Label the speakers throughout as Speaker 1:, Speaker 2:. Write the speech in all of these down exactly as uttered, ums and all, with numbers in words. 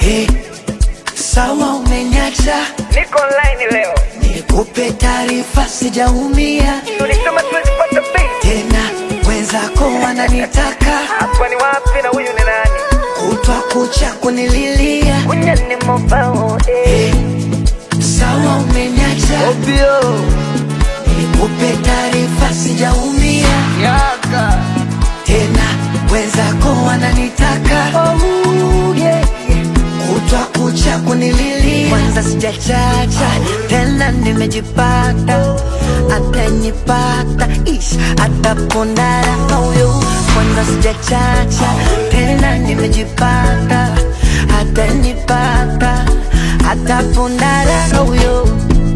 Speaker 1: Hey, sawa umeniacha,
Speaker 2: niko online leo,
Speaker 1: nikupe taarifa sijaumia.
Speaker 2: tulisema tuwezi pata pay
Speaker 1: Tena wenzako wananitaka,
Speaker 2: hapa ni wapi na huyu ni nani?
Speaker 1: kutwa kucha kunililia.
Speaker 2: Kunya ni mobao eh.
Speaker 1: Hey, sawa umeniacha,
Speaker 2: Obio
Speaker 1: nikupe taarifa sijaumia.
Speaker 2: Yaka
Speaker 1: Tena wenzako wananitaka,
Speaker 2: Oh yeah
Speaker 1: kutwa kucha kunililia. Kwanza sijachacha, tena nimejipata. Atanipata, ish, atapondara huyo. Kwanza sijachacha, tena nimejipata. Atanipata, atapondara huyo.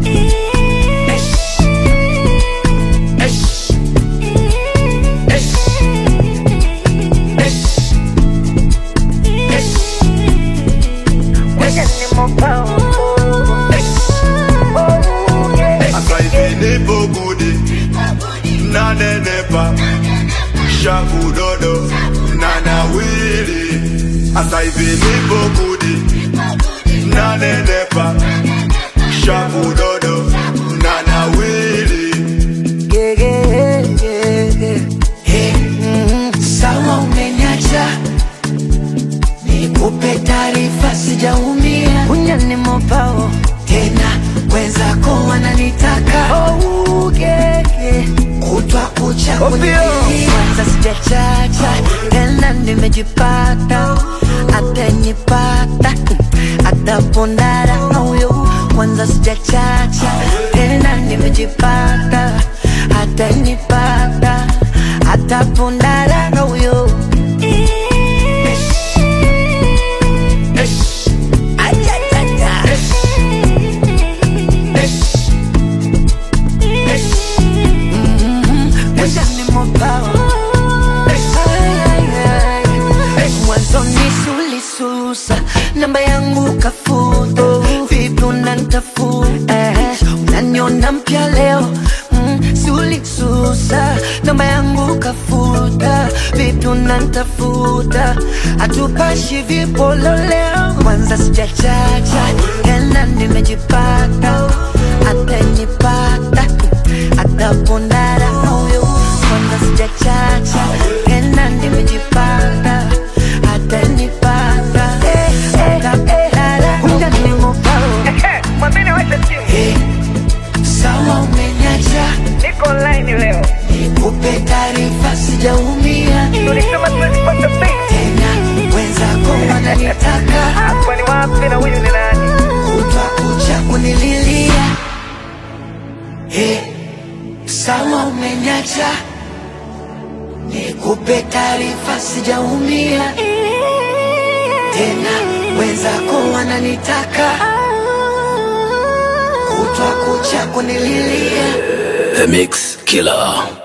Speaker 3: Nane nepa, shafu dodo, nana wili. Asa hivi nipo kudi. Nane nepa, shafu dodo, nana wili.
Speaker 1: Yeah, yeah, yeah, yeah. Hey, mm-hmm. Sawa umeniacha, nikupe taarifa sijaumia. Kunya ni mobao, tena wenzako wananitaka. Oh, yeah, yeah. Kutwa kucha kunililia. Kwanza sijachacha, tena nimejipata. Atanipata, atapondara huyo. Kwanza sijachacha, tena nimejipata. Atanipata, atapondara huyo. Mwanzo nilisulisusa, namba yangu kafuta. Vipi unanitafuta, unaniona mpya leo. mm, Sulisusa, namba yangu kafuta. Vipi unanitafuta, hatupashi vipolo leo. Kwanza sijachacha, tena nimejipata. Atanipata, atapondara huyo. Kwanza sijachacha, tena nimejipata. Atanipata, atapondara huyo.
Speaker 2: Mwambini wacha simu,
Speaker 1: Hey, sawa umeniacha,
Speaker 2: niko online leo,
Speaker 1: nikupe taarifa sijaumia.
Speaker 2: tulisema tuwezi pata pay
Speaker 1: Tena wenzako wananitaka,
Speaker 2: hapa ni wapi na huyu ni nani?
Speaker 1: kutwa kucha kunililia. Hey, sawa umeniacha, nikupe taarifa sijaumia. Tena wenzako wananitaka, kutwa kucha kunililia.
Speaker 4: The Mix Killer.